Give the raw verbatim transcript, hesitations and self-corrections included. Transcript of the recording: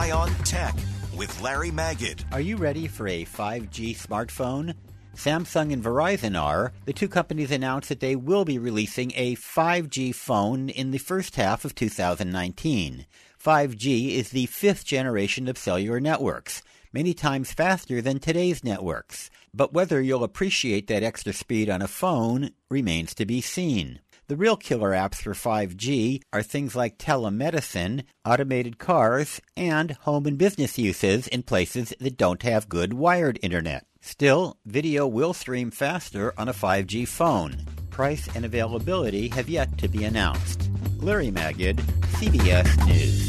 Eye on Tech with Larry Magid. Are you ready for a five G smartphone? Samsung and Verizon are. The two companies announced that they will be releasing a five G phone in the first half of two thousand nineteen. five G is the fifth generation of cellular networks, many times faster than today's networks. But whether you'll appreciate that extra speed on a phone remains to be seen. The real killer apps for five G are things like telemedicine, automated cars, and home and business uses in places that don't have good wired internet. Still, video will stream faster on a five G phone. Price and availability have yet to be announced. Larry Magid, C B S News.